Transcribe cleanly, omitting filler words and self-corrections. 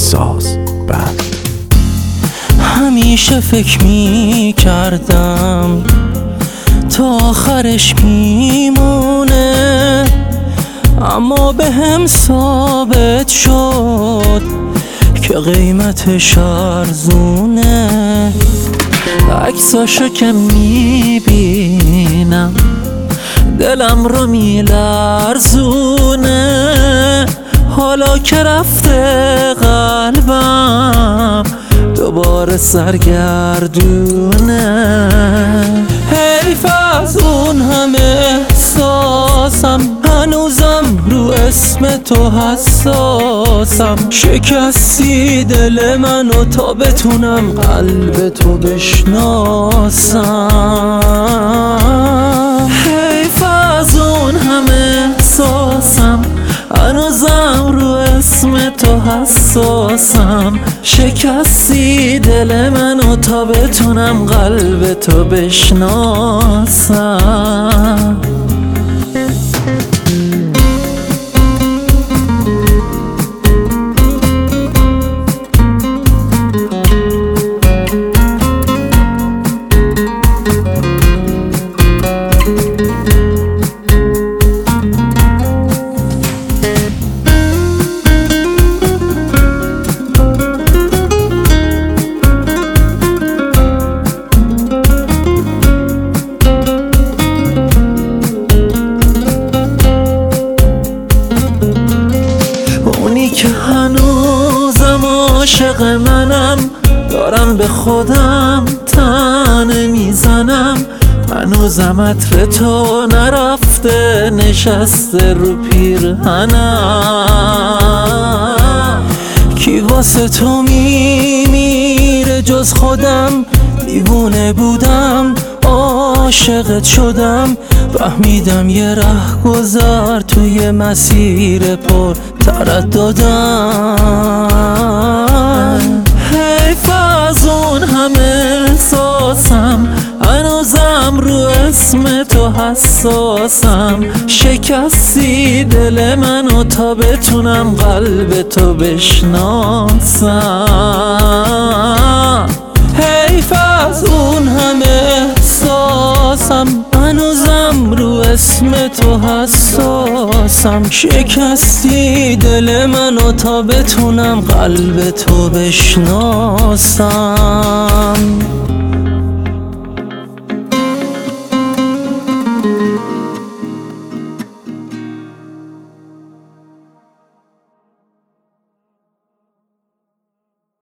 ساز بند. همیشه فکر می کردم تا آخرش میمونه، اما به هم ثابت شد که قیمتش ارزونه. عکساشو که میبینم دلم رو میلرزونه، حالا که رفته قلبم دوباره سرگردونه. حیف از اون همه احساسم، هنوزم رو اسم تو حساسم. شکستی دل منو تا بتونم قلب تو بشناسم. حیف از اون همه احساسم، هنوزم رو اسم تو حساسم. شکستی دل منو تا بتونم قلب تو بشناسم. اونی که هنوزم عاشق منم، دارم به خودم طعنه میزنم. هنوزم عطر تو نرفته نشسته رو پیرهنم. کی واسه تو میمیره جز خودم؟ دیوونه بودم عاشقت شدم، فهمیدم یه رهگذر توی مسیر پر ترددم. حیف از اون همه احساسم، هنوزم رو اسم تو حساسم. شکستی دل منو تا بتونم قلب تو بشناسم. حیف از اون همه احساسم، هنوزم رو اسم تو حساسم. شکستی دل منو تا بتونم قلب تو بشناسم.